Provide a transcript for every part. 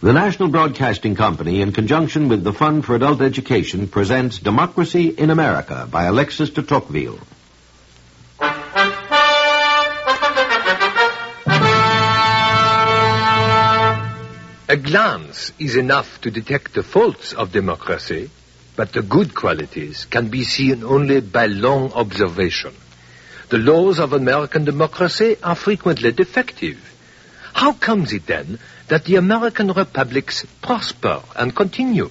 The National Broadcasting Company, in conjunction with the Fund for Adult Education, presents Democracy in America by Alexis de Tocqueville. A glance is enough to detect the faults of democracy, but the good qualities can be seen only by long observation. The laws of American democracy are frequently defective. How comes it then that the American republics prosper and continue?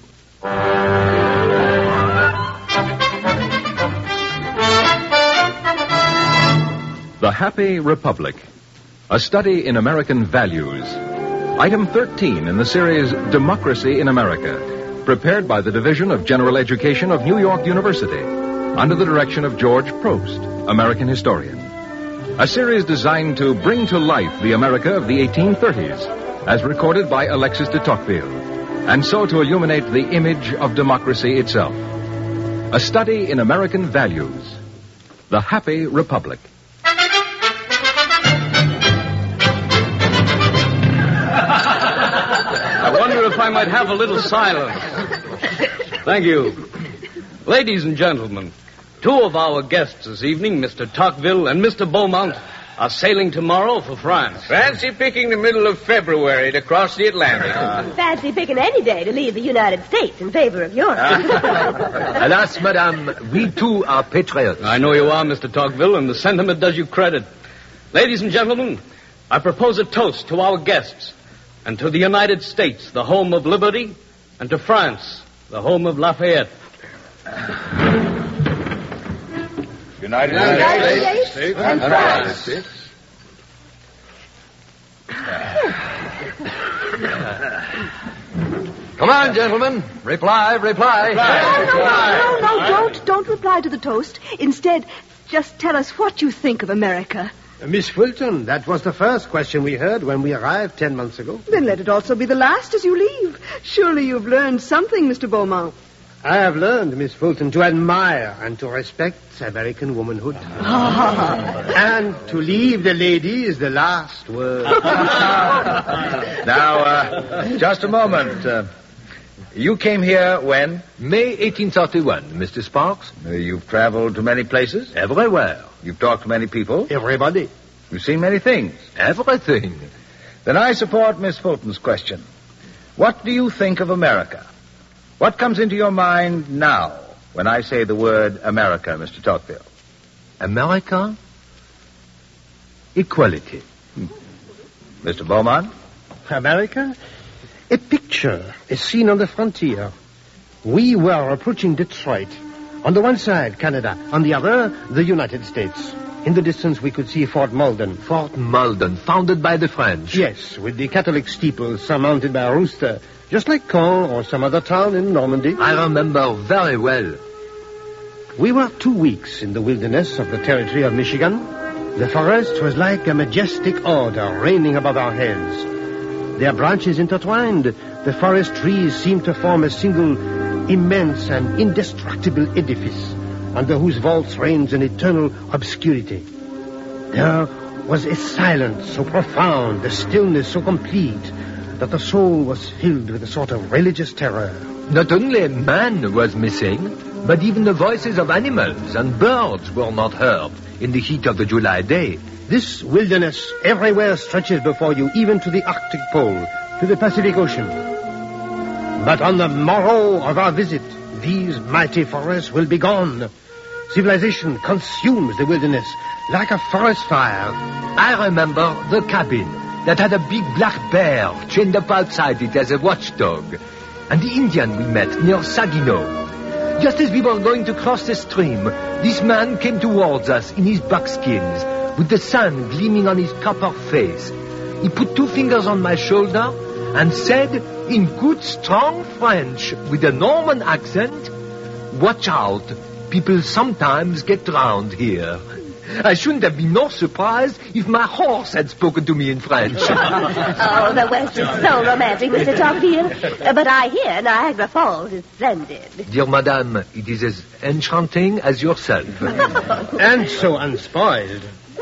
The Happy Republic, a study in American values. Item 13 in the series Democracy in America, prepared by the Division of General Education of New York University, under the direction of George Prost, American historian. A series designed to bring to life the America of the 1830s, as recorded by Alexis de Tocqueville, and so to illuminate the image of democracy itself. A study in American values. The Happy Republic. I wonder if I might have a little silence. Thank you. Ladies and gentlemen, two of our guests this evening, Mr. Tocqueville and Mr. Beaumont, are sailing tomorrow for France. Fancy picking the middle of February to cross the Atlantic. Fancy picking any day to leave the United States in favor of Europe. Alas, madame, we too are patriots. I know you are, Mr. Tocqueville, and the sentiment does you credit. Ladies and gentlemen, I propose a toast to our guests, and to the United States, the home of liberty, and to France, the home of Lafayette. United States and France. Come on, gentlemen. Reply. No, don't reply to the toast. Instead, just tell us what you think of America. Miss Fulton, that was the first question we heard when we arrived 10 months ago. Then let it also be the last as you leave. Surely you've learned something, Mr. Beaumont. I have learned, Miss Fulton, to admire and to respect American womanhood. And to leave the ladies the last word. Now, just a moment. You came here when? May 1831, Mr. Sparks. You've traveled to many places? Everywhere. You've talked to many people? Everybody. You've seen many things? Everything. Then I support Miss Fulton's question. What do you think of America? What comes into your mind now when I say the word America, Mr. Tocqueville? America? Equality. Mr. Beaumont? America? A picture, a scene on the frontier. We were approaching Detroit. On the one side, Canada. On the other, the United States. In the distance, we could see Fort Malden. Fort Malden, founded by the French. Yes, with the Catholic steeple surmounted by a rooster, just like Caen or some other town in Normandy. I remember very well. We were 2 weeks in the wilderness of the territory of Michigan. The forest was like a majestic order reigning above our heads. Their branches intertwined, the forest trees seemed to form a single immense and indestructible edifice, under whose vaults reigns an eternal obscurity. There was a silence so profound, a stillness so complete, that the soul was filled with a sort of religious terror. Not only man was missing, but even the voices of animals and birds were not heard in the heat of the July day. This wilderness everywhere stretches before you, even to the Arctic Pole, to the Pacific Ocean. But on the morrow of our visit, these mighty forests will be gone. Civilization consumes the wilderness like a forest fire. I remember the cabin that had a big black bear chained up outside it as a watchdog, and the Indian we met near Saginaw. Just as we were going to cross the stream, this man came towards us in his buckskins, with the sun gleaming on his copper face. He put 2 fingers on my shoulder and said, in good, strong French, with a Norman accent, "Watch out, people sometimes get drowned here." I shouldn't have been more surprised if my horse had spoken to me in French. Oh, the West is so romantic, Mr. Tocqueville. But I hear Niagara Falls is splendid. Dear madame, it is as enchanting as yourself. And so unspoiled.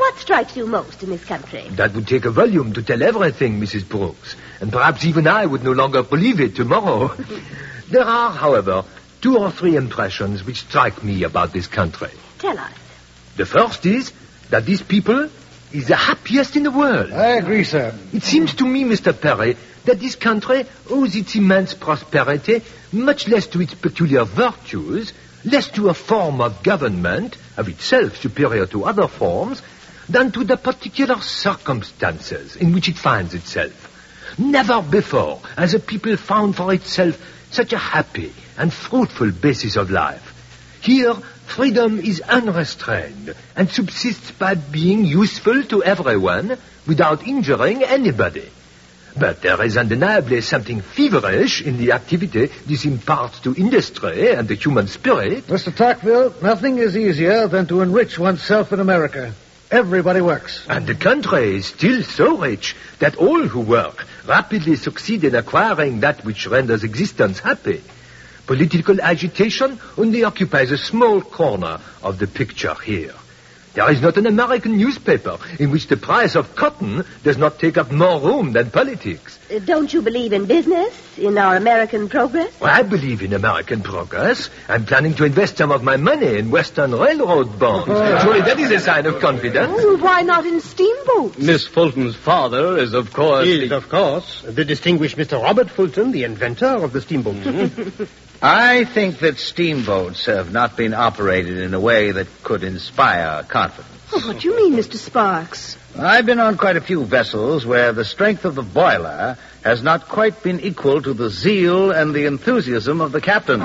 What strikes you most in this country? That would take a volume to tell everything, Mrs. Brooks. And perhaps even I would no longer believe it tomorrow. There are, however, 2 or 3 impressions which strike me about this country. Tell us. The first is that this people is the happiest in the world. I agree, sir. It seems to me, Mr. Perry, that this country owes its immense prosperity much less to its peculiar virtues, less to a form of government, of itself superior to other forms, than to the particular circumstances in which it finds itself. Never before has a people found for itself such a happy and fruitful basis of life. Here, freedom is unrestrained and subsists by being useful to everyone without injuring anybody. But there is undeniably something feverish in the activity this imparts to industry and the human spirit. Mr. Tocqueville, nothing is easier than to enrich oneself in America. Everybody works. And the country is still so rich that all who work rapidly succeed in acquiring that which renders existence happy. Political agitation only occupies a small corner of the picture here. There is not an American newspaper in which the price of cotton does not take up more room than politics. Don't you believe in business, in our American progress? Well, I believe in American progress. I'm planning to invest some of my money in Western Railroad bonds. Surely that is a sign of confidence. Oh, why not in steamboats? Miss Fulton's father is, of course... Is, of course, the distinguished Mr. Robert Fulton, the inventor of the steamboat. I think that steamboats have not been operated in a way that could inspire confidence. Oh, what do you mean, Mr. Sparks? I've been on quite a few vessels where the strength of the boiler has not quite been equal to the zeal and the enthusiasm of the captain.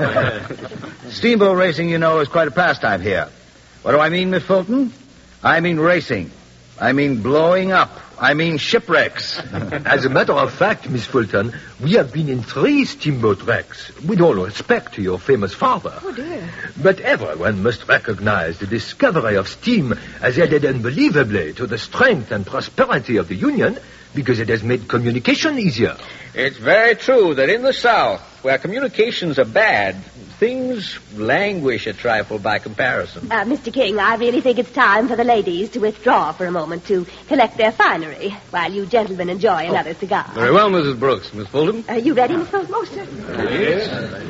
Steamboat racing, you know, is quite a pastime here. What do I mean, Miss Fulton? I mean racing. I mean blowing up. I mean shipwrecks. As a matter of fact, Miss Fulton, we have been in 3 steamboat wrecks, with all respect to your famous father. Oh, dear. But everyone must recognize the discovery of steam has added unbelievably to the strength and prosperity of the Union because it has made communication easier. It's very true that in the South, where communications are bad, things languish a trifle by comparison. Mr. King, I really think it's time for the ladies to withdraw for a moment to collect their finery while you gentlemen enjoy another cigar. Very well, Mrs. Brooks. Miss Fulton? Are you ready, Miss Fulton? Most certainly. Yes.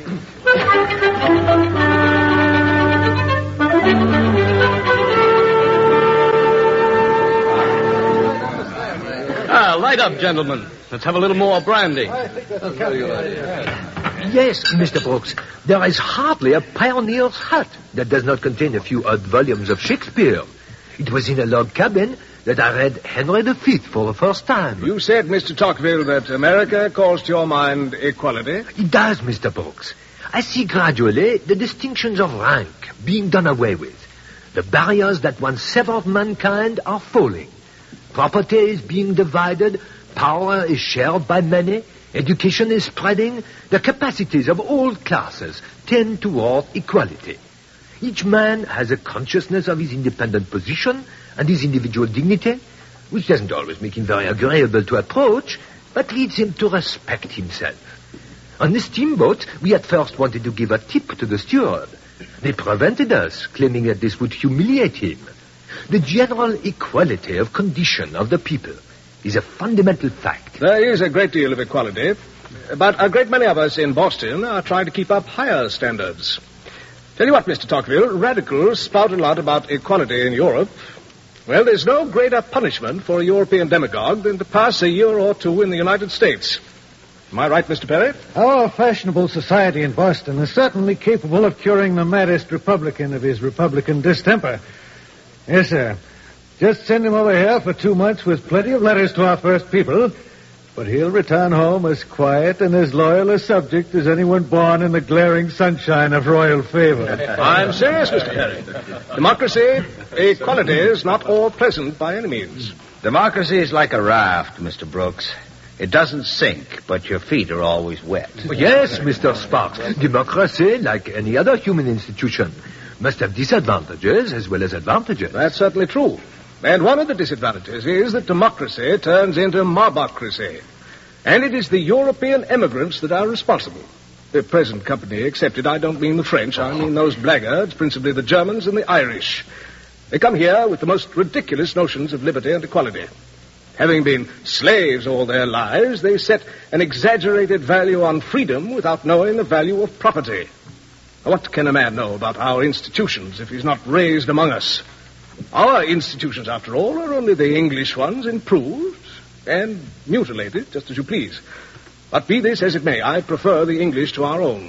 Light up, gentlemen. Let's have a little more brandy. Yes, Mr. Brooks, there is hardly a pioneer's hut that does not contain a few odd volumes of Shakespeare. It was in a log cabin that I read Henry V for the first time. You said, Mr. Tocqueville, that America calls to your mind equality? It does, Mr. Brooks. I see gradually the distinctions of rank being done away with. The barriers that once severed mankind are falling. Property is being divided, power is shared by many, education is spreading, the capacities of all classes tend toward equality. Each man has a consciousness of his independent position and his individual dignity, which doesn't always make him very agreeable to approach, but leads him to respect himself. On the steamboat, we at first wanted to give a tip to the steward. They prevented us, claiming that this would humiliate him. The general equality of condition of the people is a fundamental fact. There is a great deal of equality, but a great many of us in Boston are trying to keep up higher standards. Tell you what, Mr. Tocqueville, radicals spout a lot about equality in Europe. Well, there's no greater punishment for a European demagogue than to pass a year or 2 in the United States. Am I right, Mr. Perry? Our fashionable society in Boston is certainly capable of curing the maddest Republican of his Republican distemper. Yes, sir. Just send him over here for 2 months with plenty of letters to our first people, but he'll return home as quiet and as loyal a subject as anyone born in the glaring sunshine of royal favor. I'm serious, Mr. Perry. Democracy, equality is not all pleasant by any means. Democracy is like a raft, Mr. Brooks. It doesn't sink, but your feet are always wet. Yes, Mr. Sparks. Democracy, like any other human institution, must have disadvantages as well as advantages. That's certainly true. And one of the disadvantages is that democracy turns into mobocracy. And it is the European immigrants that are responsible. The present company excepted, I don't mean the French. I mean those blackguards, principally the Germans and the Irish. They come here with the most ridiculous notions of liberty and equality. Having been slaves all their lives, they set an exaggerated value on freedom without knowing the value of property. What can a man know about our institutions if he's not raised among us? Our institutions, after all, are only the English ones, improved and mutilated, just as you please. But be this as it may, I prefer the English to our own.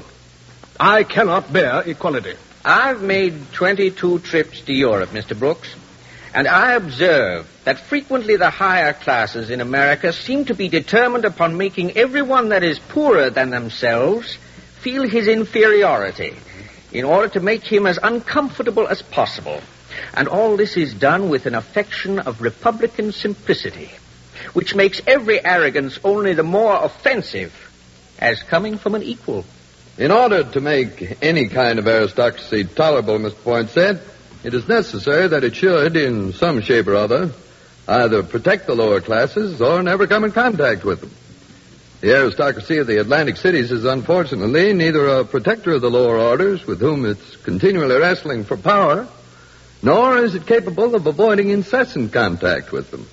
I cannot bear equality. I've made 22 trips to Europe, Mr. Brooks, and I observe that frequently the higher classes in America seem to be determined upon making everyone that is poorer than themselves feel his inferiority in order to make him as uncomfortable as possible. And all this is done with an affection of republican simplicity, which makes every arrogance only the more offensive as coming from an equal. In order to make any kind of aristocracy tolerable, Mr. Poinsett, it is necessary that it should, in some shape or other, either protect the lower classes or never come in contact with them. The aristocracy of the Atlantic cities is unfortunately neither a protector of the lower orders, with whom it's continually wrestling for power, nor is it capable of avoiding incessant contact with them.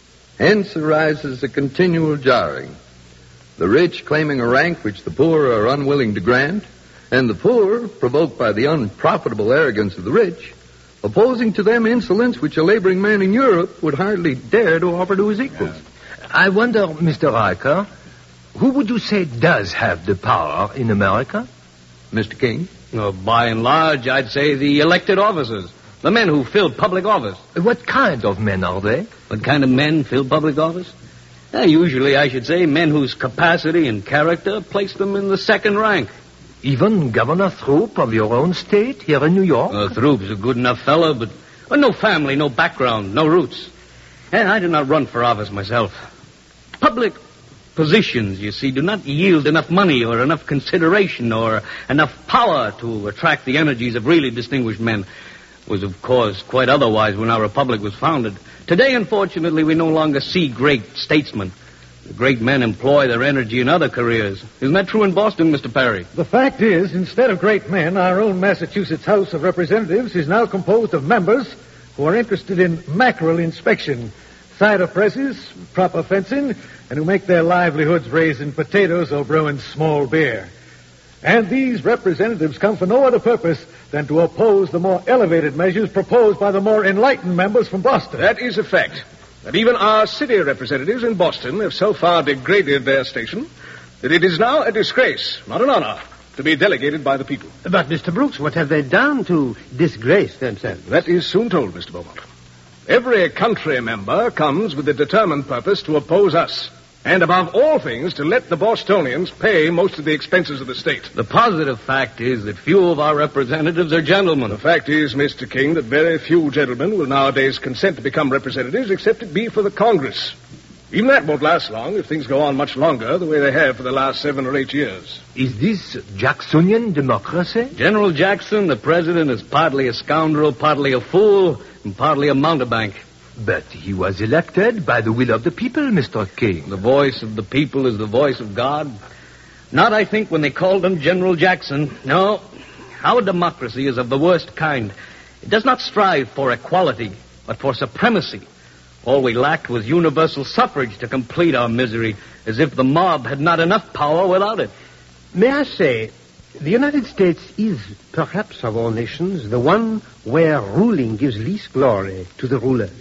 Hence arises a continual jarring, the rich claiming a rank which the poor are unwilling to grant, and the poor, provoked by the unprofitable arrogance of the rich, opposing to them insolence which a laboring man in Europe would hardly dare to offer to his equals. I wonder, Mr. Riker, who would you say does have the power in America? Mr. King? By and large, I'd say the elected officers. The men who fill public office. What kind of men are they? What kind of men fill public office? Usually, I should say, men whose capacity and character place them in the second rank. Even Governor Throop of your own state here in New York? Throop's a good enough fellow, but no family, no background, no roots. And I did not run for office myself. Public positions, you see, do not yield enough money or enough consideration or enough power to attract the energies of really distinguished men. It was, of course, quite otherwise when our republic was founded. Today, unfortunately, we no longer see great statesmen. The great men employ their energy in other careers. Isn't that true in Boston, Mr. Perry? The fact is, instead of great men, our own Massachusetts House of Representatives is now composed of members who are interested in mackerel inspection, cider presses, proper fencing, and who make their livelihoods raising potatoes or brewing small beer. And these representatives come for no other purpose than to oppose the more elevated measures proposed by the more enlightened members from Boston. That is a fact. That even our city representatives in Boston have so far degraded their station that it is now a disgrace, not an honor, to be delegated by the people. But, Mr. Brooks, what have they done to disgrace themselves? That is soon told, Mr. Beaumont. Every country member comes with a determined purpose to oppose us. And above all things, to let the Bostonians pay most of the expenses of the state. The positive fact is that few of our representatives are gentlemen. The fact is, Mr. King, that very few gentlemen will nowadays consent to become representatives except it be for the Congress. Even that won't last long if things go on much longer the way they have for the last 7 or 8 years. Is this Jacksonian democracy? General Jackson, the president, is partly a scoundrel, partly a fool, and partly a mountebank. But he was elected by the will of the people, Mr. King. The voice of the people is the voice of God. Not, I think, when they called him General Jackson. No, our democracy is of the worst kind. It does not strive for equality, but for supremacy. All we lacked was universal suffrage to complete our misery, as if the mob had not enough power without it. May I say, the United States is, perhaps of all nations, the one where ruling gives least glory to the rulers.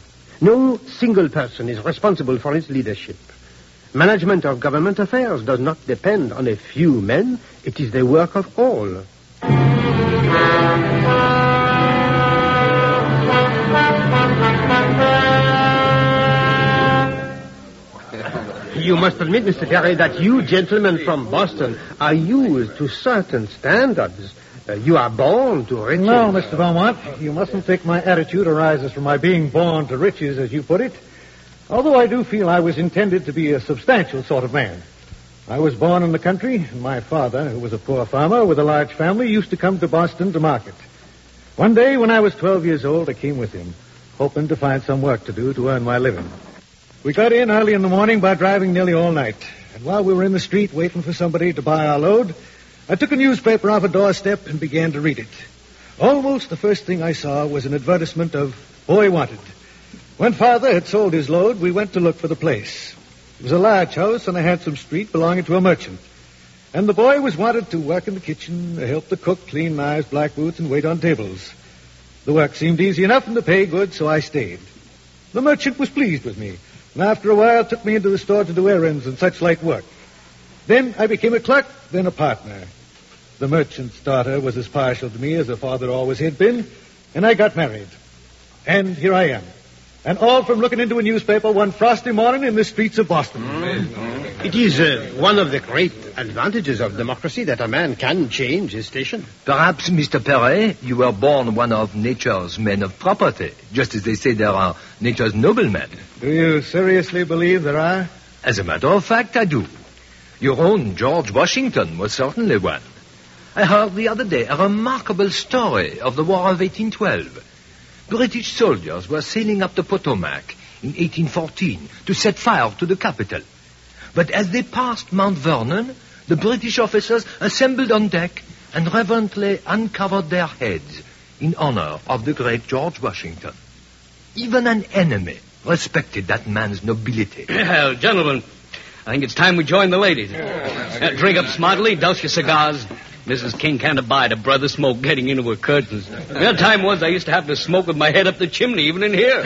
No single person is responsible for its leadership. Management of government affairs does not depend on a few men. It is the work of all. You must admit, Mr. Perry, that you gentlemen from Boston are used to certain standards. You are born to riches. No, Mr. Beaumont, you mustn't think my attitude arises from my being born to riches, as you put it. Although I do feel I was intended to be a substantial sort of man. I was born in the country, and my father, who was a poor farmer with a large family, used to come to Boston to market. One day, when I was 12 years old, I came with him, hoping to find some work to do to earn my living. We got in early in the morning by driving nearly all night. And while we were in the street waiting for somebody to buy our load, I took a newspaper off a doorstep and began to read it. Almost the first thing I saw was an advertisement of Boy Wanted. When Father had sold his load, we went to look for the place. It was a large house on a handsome street belonging to a merchant. And the boy was wanted to work in the kitchen, help the cook clean knives, black boots, and wait on tables. The work seemed easy enough and the pay good, so I stayed. The merchant was pleased with me, and after a while took me into the store to do errands and such light work. Then I became a clerk, then a partner. The merchant's daughter was as partial to me as her father always had been, and I got married. And here I am. And all from looking into a newspaper one frosty morning in the streets of Boston. It is one of the great advantages of democracy that a man can change his station. Perhaps, Mr. Perret, you were born one of nature's men of property, just as they say there are nature's noblemen. Do you seriously believe there are? As a matter of fact, I do. Your own George Washington was certainly one. I heard the other day a remarkable story of the War of 1812. British soldiers were sailing up the Potomac in 1814 to set fire to the capital. But as they passed Mount Vernon, the British officers assembled on deck and reverently uncovered their heads in honor of the great George Washington. Even an enemy respected that man's nobility. Gentlemen, I think it's time we join the ladies. Drink up smartly, douse your cigars. Mrs. King can't abide a brother smoke getting into her curtains. The time was I used to have to smoke with my head up the chimney, even in here.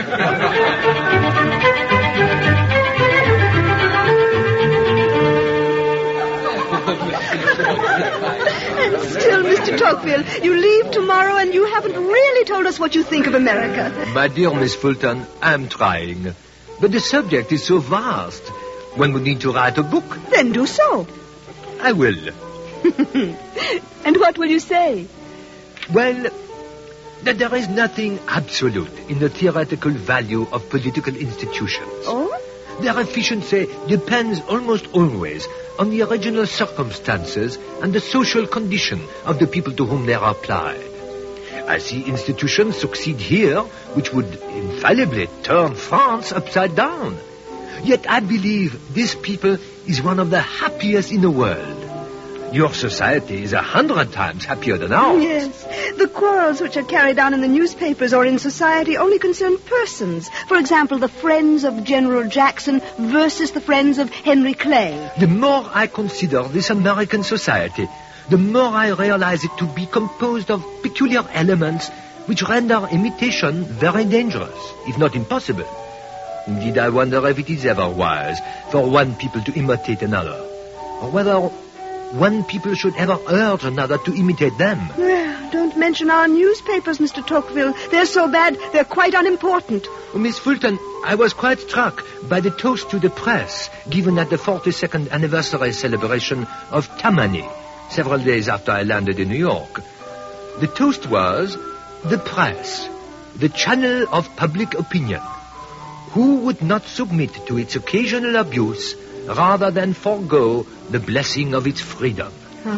And still, Mr. Tocqueville, you leave tomorrow and you haven't really told us what you think of America. My dear Miss Fulton, I'm trying. But the subject is so vast. One would need to write a book. Then do so. I will. And what will you say? Well, that there is nothing absolute in the theoretical value of political institutions. Oh? Their efficiency depends almost always on the original circumstances and the social condition of the people to whom they are applied. I see institutions succeed here which would infallibly turn France upside down. Yet I believe this people is one of the happiest in the world. Your society is 100 times happier than ours. Yes. The quarrels which are carried on in the newspapers or in society only concern persons. For example, the friends of General Jackson versus the friends of Henry Clay. The more I consider this American society, the more I realize it to be composed of peculiar elements which render imitation very dangerous, if not impossible. Indeed, I wonder if it is ever wise for one people to imitate another, or whether one people should ever urge another to imitate them. Well, don't mention our newspapers, Mr. Tocqueville. They're so bad, they're quite unimportant. Oh, Miss Fulton, I was quite struck by the toast to the press given at the 42nd anniversary celebration of Tammany, several days after I landed in New York. The toast was, the press, the channel of public opinion. Who would not submit to its occasional abuse rather than forego the blessing of its freedom?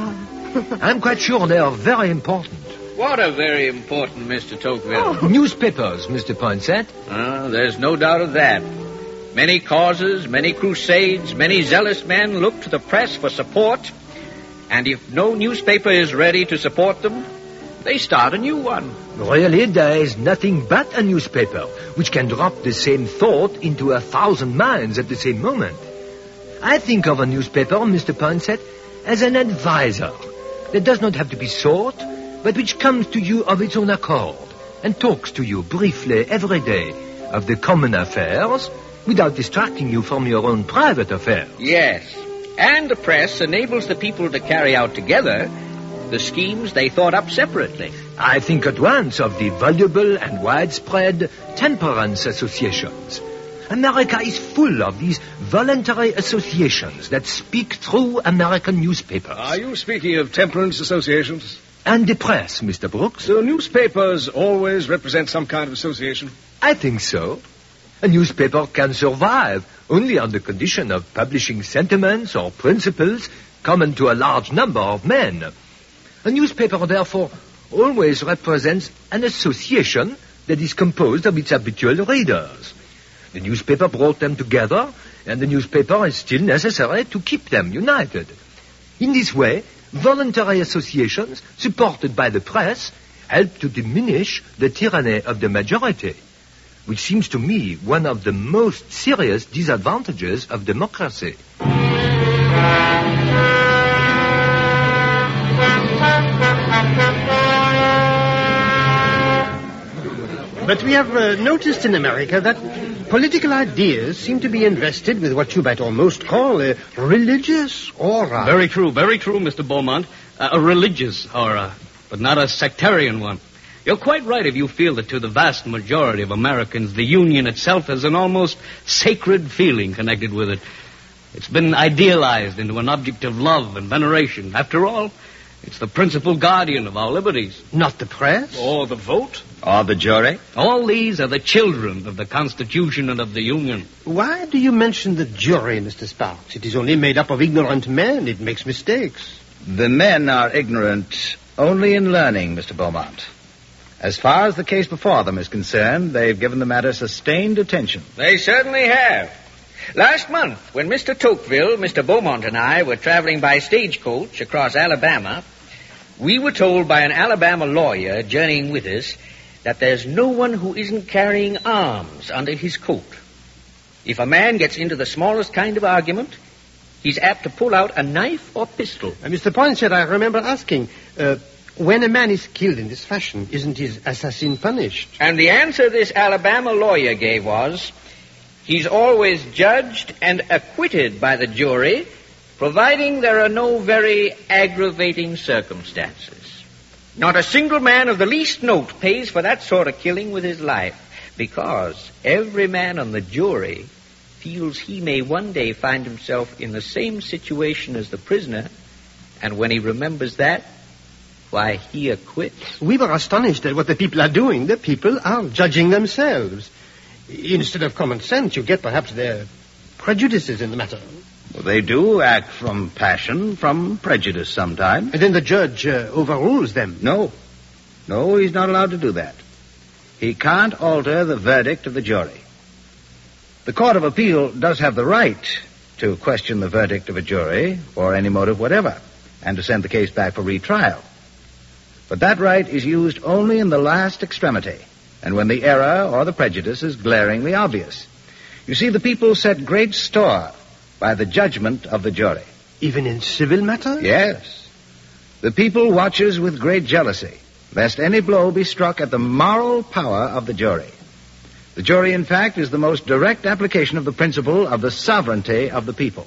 I'm quite sure they are very important. What are very important, Mr. Tocqueville? Newspapers, Mr. Poinsett. There's no doubt of that. Many causes, many crusades, many zealous men look to the press for support. And if no newspaper is ready to support them, they start a new one. Really, there is nothing but a newspaper which can drop the same thought into 1,000 minds at the same moment. I think of a newspaper, Mr. Poinsett, as an advisor that does not have to be sought, but which comes to you of its own accord and talks to you briefly every day of the common affairs without distracting you from your own private affairs. Yes, and the press enables the people to carry out together the schemes they thought up separately. I think at once of the valuable and widespread temperance associations. America is full of these voluntary associations that speak through American newspapers. Are you speaking of temperance associations? And the press, Mr. Brooks. So newspapers always represent some kind of association? I think so. A newspaper can survive only on the condition of publishing sentiments or principles common to a large number of men. A newspaper, therefore, always represents an association that is composed of its habitual readers. The newspaper brought them together, and the newspaper is still necessary to keep them united. In this way, voluntary associations, supported by the press, help to diminish the tyranny of the majority, which seems to me one of the most serious disadvantages of democracy. But we have noticed in America that political ideas seem to be invested with what you might almost call a religious aura. Very true, Mr. Beaumont. A religious aura, but not a sectarian one. You're quite right if you feel that to the vast majority of Americans, the Union itself has an almost sacred feeling connected with it. It's been idealized into an object of love and veneration. After all, it's the principal guardian of our liberties. Not the press? Or the vote? Or the jury? All these are the children of the Constitution and of the Union. Why do you mention the jury, Mr. Sparks? It is only made up of ignorant men. It makes mistakes. The men are ignorant only in learning, Mr. Beaumont. As far as the case before them is concerned, they've given the matter sustained attention. They certainly have. Last month, when Mr. Tocqueville, Mr. Beaumont, and I were traveling by stagecoach across Alabama, we were told by an Alabama lawyer journeying with us that there's no one who isn't carrying arms under his coat. If a man gets into the smallest kind of argument, he's apt to pull out a knife or pistol. Mr. Poinsett, I remember asking, when a man is killed in this fashion, isn't his assassin punished? And the answer this Alabama lawyer gave was, he's always judged and acquitted by the jury, providing there are no very aggravating circumstances. Not a single man of the least note pays for that sort of killing with his life, because every man on the jury feels he may one day find himself in the same situation as the prisoner, and when he remembers that, why, he acquits. We were astonished at what the people are doing. The people are judging themselves. Instead of common sense, you get perhaps their prejudices in the matter. Well, they do act from passion, from prejudice sometimes. And then the judge overrules them. No, he's not allowed to do that. He can't alter the verdict of the jury. The Court of Appeal does have the right to question the verdict of a jury for any motive whatever, and to send the case back for retrial. But that right is used only in the last extremity, and when the error or the prejudice is glaringly obvious. You see, the people set great store by the judgment of the jury. Even in civil matters? Yes. The people watches with great jealousy, lest any blow be struck at the moral power of the jury. The jury, in fact, is the most direct application of the principle of the sovereignty of the people.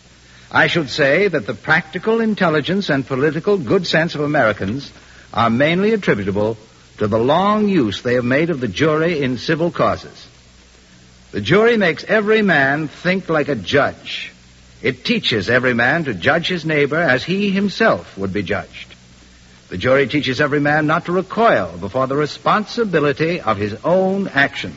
I should say that the practical intelligence and political good sense of Americans are mainly attributable to the long use they have made of the jury in civil causes. The jury makes every man think like a judge. It teaches every man to judge his neighbor as he himself would be judged. The jury teaches every man not to recoil before the responsibility of his own actions.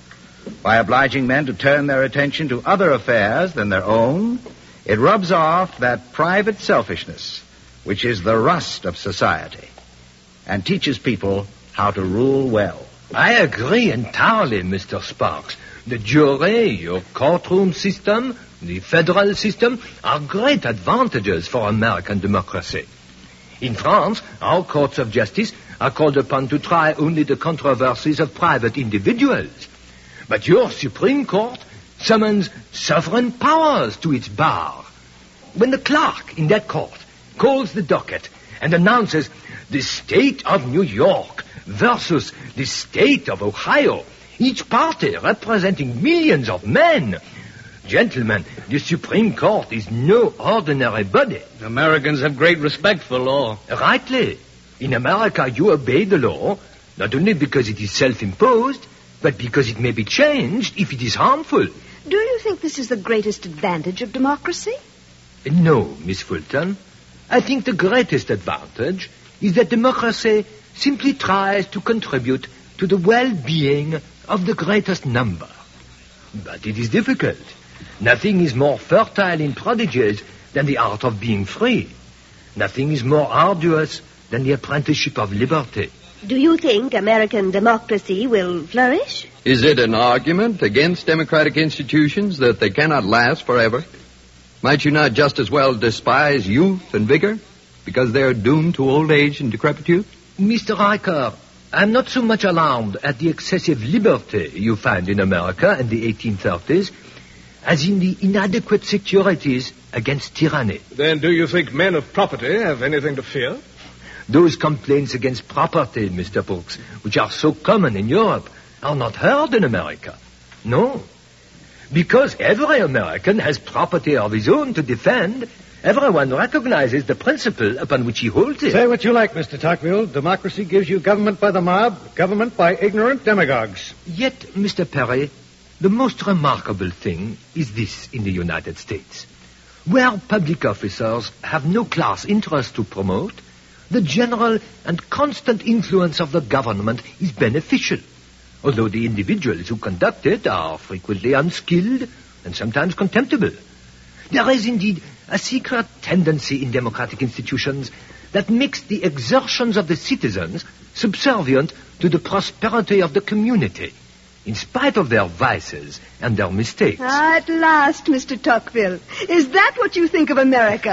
By obliging men to turn their attention to other affairs than their own, it rubs off that private selfishness, which is the rust of society, and teaches people how to rule well. I agree entirely, Mr. Sparks. The jury, your courtroom system, the federal system are great advantages for American democracy. In France, our courts of justice are called upon to try only the controversies of private individuals. But your Supreme Court summons sovereign powers to its bar. When the clerk in that court calls the docket and announces the state of New York versus the state of Ohio, each party representing millions of men, gentlemen, the Supreme Court is no ordinary body. Americans have great respect for law. Rightly. In America, you obey the law, not only because it is self-imposed, but because it may be changed if it is harmful. Do you think this is the greatest advantage of democracy? No, Miss Fulton. I think the greatest advantage is that democracy simply tries to contribute to the well-being of the greatest number. But it is difficult. Nothing is more fertile in prodigies than the art of being free. Nothing is more arduous than the apprenticeship of liberty. Do you think American democracy will flourish? Is it an argument against democratic institutions that they cannot last forever? Might you not just as well despise youth and vigor because they are doomed to old age and decrepitude? Mr. Riker, I'm not so much alarmed at the excessive liberty you find in America in the 1830s as in the inadequate securities against tyranny. Then do you think men of property have anything to fear? Those complaints against property, Mr. Brooks, which are so common in Europe, are not heard in America. No. Because every American has property of his own to defend, everyone recognizes the principle upon which he holds it. Say what you like, Mr. Tocqueville. Democracy gives you government by the mob, government by ignorant demagogues. Yet, Mr. Perry, the most remarkable thing is this in the United States. Where public officers have no class interest to promote, the general and constant influence of the government is beneficial, although the individuals who conduct it are frequently unskilled and sometimes contemptible. There is indeed a secret tendency in democratic institutions that makes the exertions of the citizens subservient to the prosperity of the community, in spite of their vices and their mistakes. At last, Mr. Tocqueville. Is that what you think of America?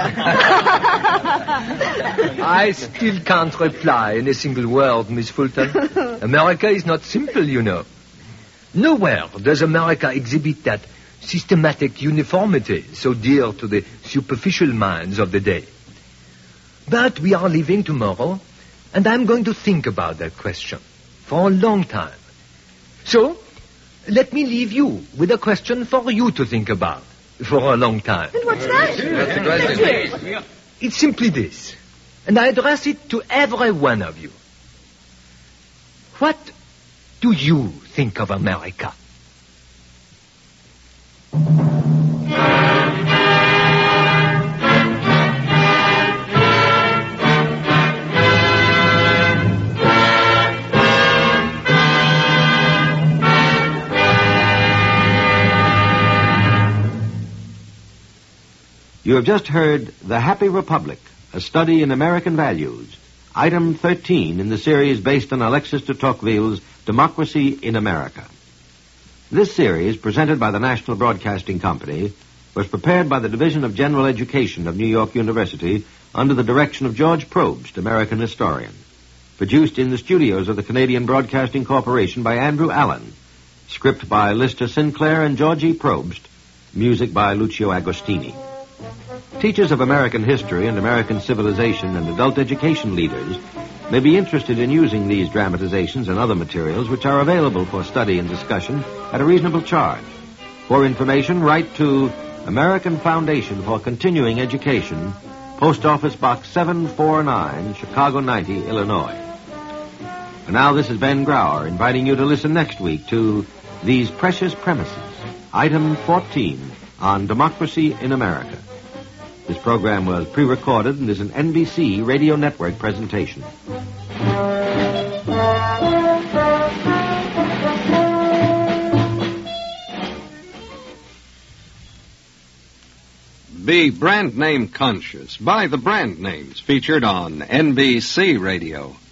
I still can't reply in a single word, Miss Fulton. America is not simple, you know. Nowhere does America exhibit that systematic uniformity so dear to the superficial minds of the day. But we are leaving tomorrow, and I'm going to think about that question for a long time. So, let me leave you with a question for you to think about for a long time. And what's that? That's the question. It's simply this, and I address it to every one of you. What do you think of America? You have just heard The Happy Republic, a study in American values, item 13 in the series based on Alexis de Tocqueville's Democracy in America. This series, presented by the National Broadcasting Company, was prepared by the Division of General Education of New York University under the direction of George Probst, American historian. Produced in the studios of the Canadian Broadcasting Corporation by Andrew Allen. Script by Lister Sinclair and Georgie Probst. Music by Lucio Agostini. Teachers of American history and American civilization and adult education leaders may be interested in using these dramatizations and other materials which are available for study and discussion at a reasonable charge. For information, write to American Foundation for Continuing Education, Post Office Box 749, Chicago 90, Illinois. And now this is Ben Grauer inviting you to listen next week to These Precious Premises, item 14 on Democracy in America. This program was pre-recorded and is an NBC Radio Network presentation. Be brand name conscious. Buy the brand names featured on NBC Radio.